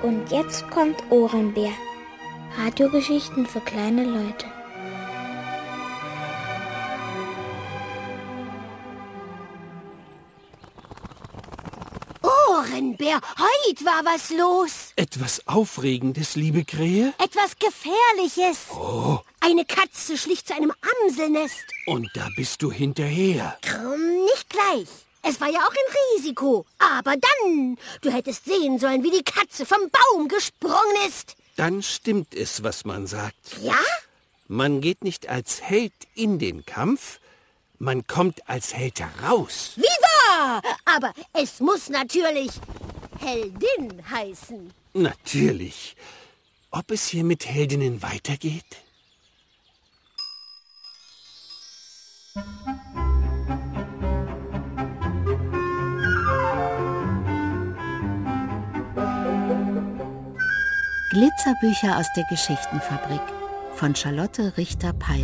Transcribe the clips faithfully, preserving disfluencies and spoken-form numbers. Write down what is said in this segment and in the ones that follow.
Und jetzt kommt Ohrenbär. Radiogeschichten für kleine Leute. Ohrenbär, heut war was los. Etwas Aufregendes, liebe Krähe? Etwas Gefährliches. Oh. Eine Katze schlich zu einem Amselnest. Und da bist du hinterher. Krumm, nicht gleich. Es war ja auch ein Risiko. Aber dann, du hättest sehen sollen, wie die Katze vom Baum gesprungen ist. Dann stimmt es, was man sagt. Ja? Man geht nicht als Held in den Kampf, man kommt als Held heraus. Viva! Aber es muss natürlich Heldin heißen. Natürlich. Ob es hier mit Heldinnen weitergeht? Glitzerbücher aus der Geschichtenfabrik von Charlotte Richter-Peil.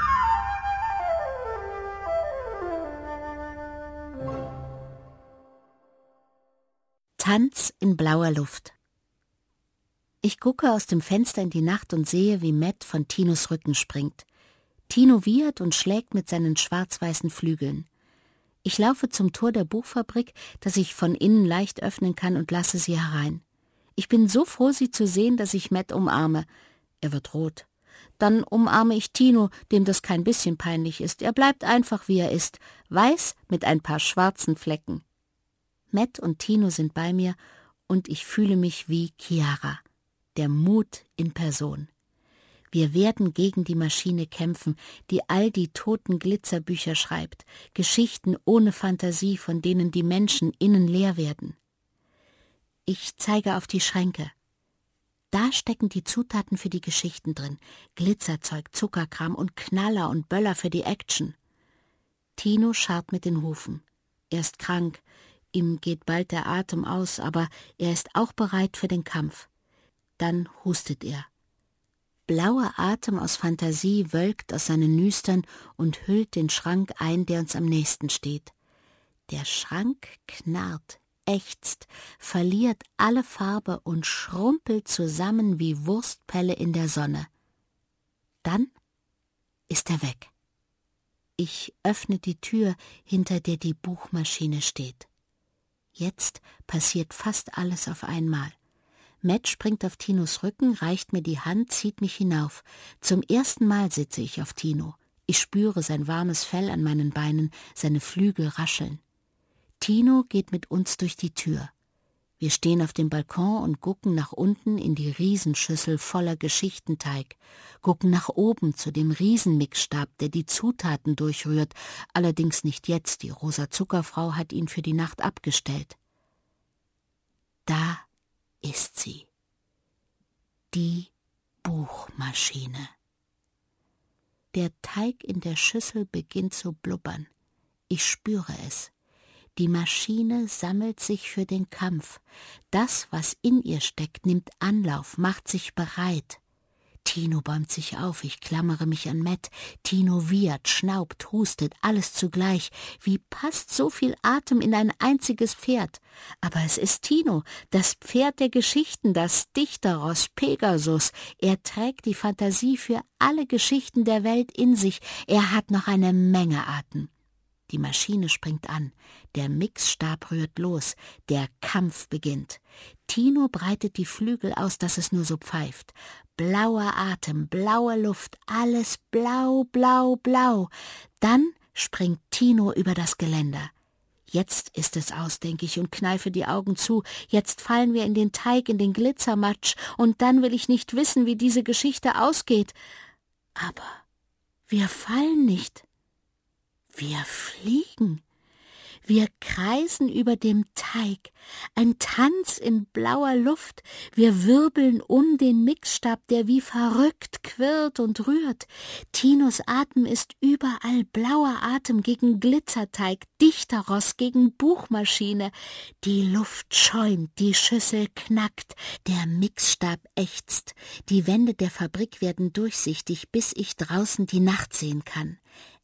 Tanz in blauer Luft. Ich gucke aus dem Fenster in die Nacht und sehe, wie Matt von Tinos Rücken springt. Tino wiehert und schlägt mit seinen schwarz-weißen Flügeln. Ich laufe zum Tor der Buchfabrik, das ich von innen leicht öffnen kann, und lasse sie herein. Ich bin so froh, sie zu sehen, dass ich Matt umarme. Er wird rot. Dann umarme ich Tino, dem das kein bisschen peinlich ist. Er bleibt einfach, wie er ist, weiß mit ein paar schwarzen Flecken. Matt und Tino sind bei mir und ich fühle mich wie Chiara, der Mut in Person. Wir werden gegen die Maschine kämpfen, die all die toten Glitzerbücher schreibt, Geschichten ohne Fantasie, von denen die Menschen innen leer werden. Ich zeige auf die Schränke. Da stecken die Zutaten für die Geschichten drin. Glitzerzeug, Zuckerkram und Knaller und Böller für die Action. Tino scharrt mit den Hufen. Er ist krank, ihm geht bald der Atem aus, aber er ist auch bereit für den Kampf. Dann hustet er. Blauer Atem aus Fantasie wölkt aus seinen Nüstern und hüllt den Schrank ein, der uns am nächsten steht. Der Schrank knarrt, ächzt, verliert alle Farbe und schrumpelt zusammen wie Wurstpelle in der Sonne. Dann ist er weg. Ich öffne die Tür, hinter der die Buchmaschine steht. Jetzt passiert fast alles auf einmal. Matt springt auf Tinos Rücken, reicht mir die Hand, zieht mich hinauf. Zum ersten Mal sitze ich auf Tino. Ich spüre sein warmes Fell an meinen Beinen, seine Flügel rascheln. Tino geht mit uns durch die Tür. Wir stehen auf dem Balkon und gucken nach unten in die Riesenschüssel voller Geschichtenteig, gucken nach oben zu dem Riesenmixstab, der die Zutaten durchrührt, allerdings nicht jetzt, die rosa Zuckerfrau hat ihn für die Nacht abgestellt. Da ist sie, die Buchmaschine. Der Teig in der Schüssel beginnt zu blubbern. Ich spüre es. Die Maschine sammelt sich für den Kampf. Das, was in ihr steckt, nimmt Anlauf, macht sich bereit. Tino bäumt sich auf, ich klammere mich an Matt. Tino wiehert, schnaubt, hustet, alles zugleich. Wie passt so viel Atem in ein einziges Pferd? Aber es ist Tino, das Pferd der Geschichten, das Dichterross Pegasus. Er trägt die Fantasie für alle Geschichten der Welt in sich. Er hat noch eine Menge Atem. Die Maschine springt an, der Mixstab rührt los, der Kampf beginnt. Tino breitet die Flügel aus, dass es nur so pfeift. Blauer Atem, blaue Luft, alles blau, blau, blau. Dann springt Tino über das Geländer. Jetzt ist es aus, denke ich und kneife die Augen zu. Jetzt fallen wir in den Teig, in den Glitzermatsch, und dann will ich nicht wissen, wie diese Geschichte ausgeht. Aber wir fallen nicht. Wir fliegen. Wir kreisen über dem Teig. Ein Tanz in blauer Luft. Wir wirbeln um den Mixstab, der wie verrückt quirlt und rührt. Tinos Atem ist überall blauer Atem gegen Glitzerteig, Dichterross gegen Buchmaschine. Die Luft schäumt, die Schüssel knackt, der Mixstab ächzt. Die Wände der Fabrik werden durchsichtig, bis ich draußen die Nacht sehen kann.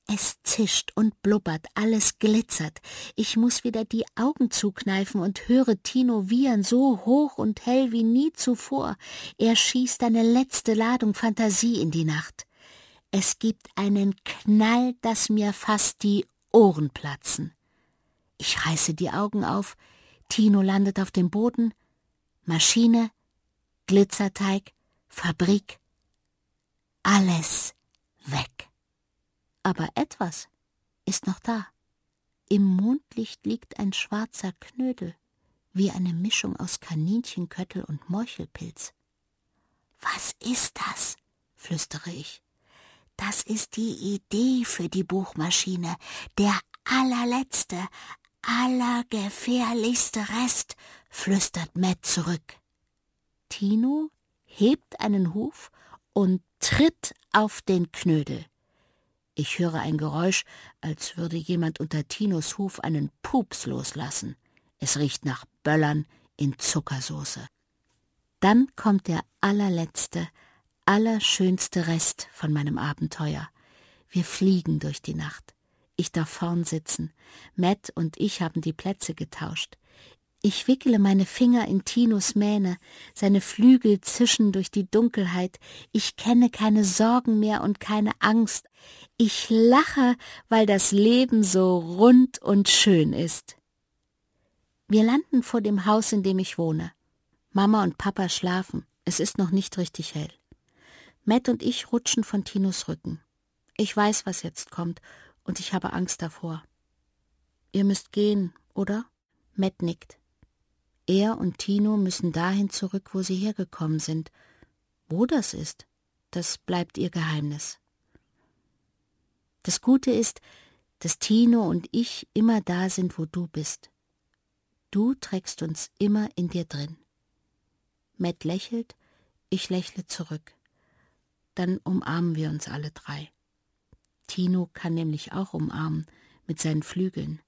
Es zischt und blubbert, alles glitzert. Ich muss wieder die Augen zukneifen und höre Tino wiehern, so hoch und hell wie nie zuvor. Er schießt eine letzte Ladung Fantasie in die Nacht. Es gibt einen Knall, dass mir fast die Ohren platzen. Ich reiße die Augen auf. Tino landet auf dem Boden. Maschine, Glitzerteig, Fabrik. Alles weg. Aber etwas ist noch da. Im Mondlicht liegt ein schwarzer Knödel, wie eine Mischung aus Kaninchenköttel und Morchelpilz. »Was ist das?« flüstere ich. »Das ist die Idee für die Buchmaschine, der allerletzte, allergefährlichste Rest«, flüstert Matt zurück. Tino hebt einen Huf und tritt auf den Knödel. Ich höre ein Geräusch, als würde jemand unter Tinos Huf einen Pups loslassen. Es riecht nach Böllern in Zuckersauce. Dann kommt der allerletzte, allerschönste Rest von meinem Abenteuer. Wir fliegen durch die Nacht. Ich darf vorn sitzen. Matt und ich haben die Plätze getauscht. Ich wickele meine Finger in Tinos Mähne, seine Flügel zischen durch die Dunkelheit. Ich kenne keine Sorgen mehr und keine Angst. Ich lache, weil das Leben so rund und schön ist. Wir landen vor dem Haus, in dem ich wohne. Mama und Papa schlafen. Es ist noch nicht richtig hell. Matt und ich rutschen von Tinos Rücken. Ich weiß, was jetzt kommt, und ich habe Angst davor. »Ihr müsst gehen, oder?« Matt nickt. Er und Tino müssen dahin zurück, wo sie hergekommen sind. Wo das ist, das bleibt ihr Geheimnis. Das Gute ist, dass Tino und ich immer da sind, wo du bist. Du trägst uns immer in dir drin. Matt lächelt, ich lächle zurück. Dann umarmen wir uns alle drei. Tino kann nämlich auch umarmen, mit seinen Flügeln.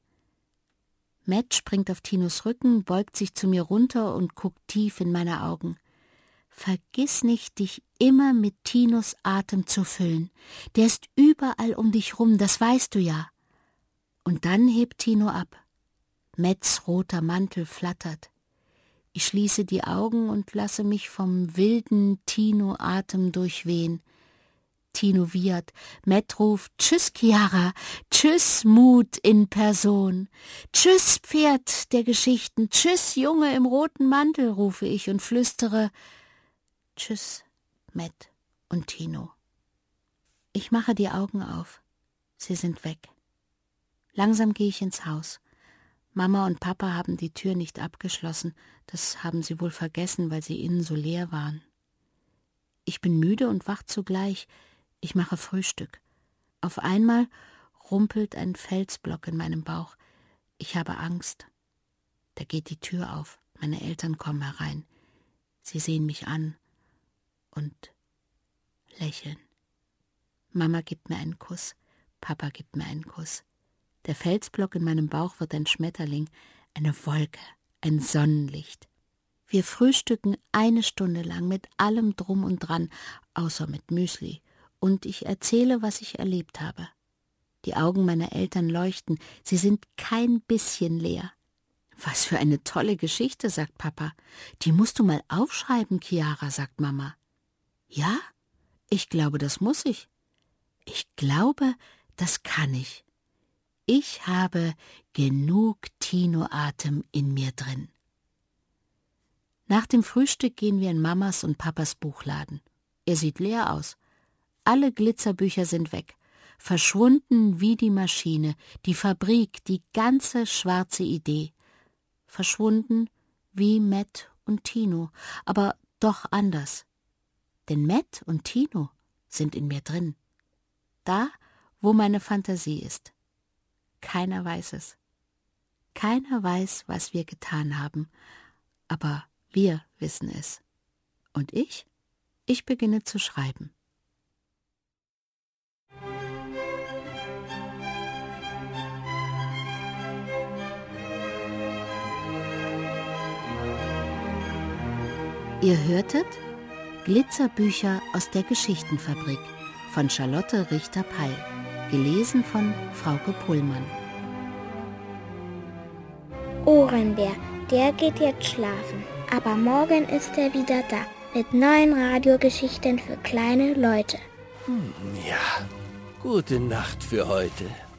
Matt springt auf Tinos Rücken, beugt sich zu mir runter und guckt tief in meine Augen. Vergiss nicht, dich immer mit Tinos Atem zu füllen. Der ist überall um dich rum, das weißt du ja. Und dann hebt Tino ab. Matts roter Mantel flattert. Ich schließe die Augen und lasse mich vom wilden Tino-Atem durchwehen. Tino wiehert. Matt ruft, »Tschüss, Chiara, tschüss, Mut in Person. Tschüss, Pferd der Geschichten, tschüss, Junge im roten Mantel«, rufe ich und flüstere, »Tschüss, Matt und Tino.« Ich mache die Augen auf. Sie sind weg. Langsam gehe ich ins Haus. Mama und Papa haben die Tür nicht abgeschlossen. Das haben sie wohl vergessen, weil sie innen so leer waren. Ich bin müde und wach zugleich. Ich mache Frühstück. Auf einmal rumpelt ein Felsblock in meinem Bauch. Ich habe Angst. Da geht die Tür auf. Meine Eltern kommen herein. Sie sehen mich an und lächeln. Mama gibt mir einen Kuss. Papa gibt mir einen Kuss. Der Felsblock in meinem Bauch wird ein Schmetterling, eine Wolke, ein Sonnenlicht. Wir frühstücken eine Stunde lang mit allem Drum und Dran, außer mit Müsli. Und ich erzähle, was ich erlebt habe. Die Augen meiner Eltern leuchten, sie sind kein bisschen leer. »Was für eine tolle Geschichte«, sagt Papa. »Die musst du mal aufschreiben, Chiara«, sagt Mama. »Ja, ich glaube, das muss ich. Ich glaube, das kann ich. Ich habe genug Tino-Atem in mir drin.« Nach dem Frühstück gehen wir in Mamas und Papas Buchladen. Er sieht leer aus. Alle Glitzerbücher sind weg, verschwunden wie die Maschine, die Fabrik, die ganze schwarze Idee. Verschwunden wie Matt und Tino, aber doch anders. Denn Matt und Tino sind in mir drin. Da, wo meine Fantasie ist. Keiner weiß es. Keiner weiß, was wir getan haben, aber wir wissen es. Und ich? Ich beginne zu schreiben. Ihr hörtet Glitzerbücher aus der Geschichtenfabrik von Charlotte Richter-Peil, Gelesen von Frauke Pullmann. Ohrenbär, der geht jetzt schlafen. Aber morgen ist er wieder da. Mit neuen Radiogeschichten für kleine Leute. Hm, ja, gute Nacht für heute.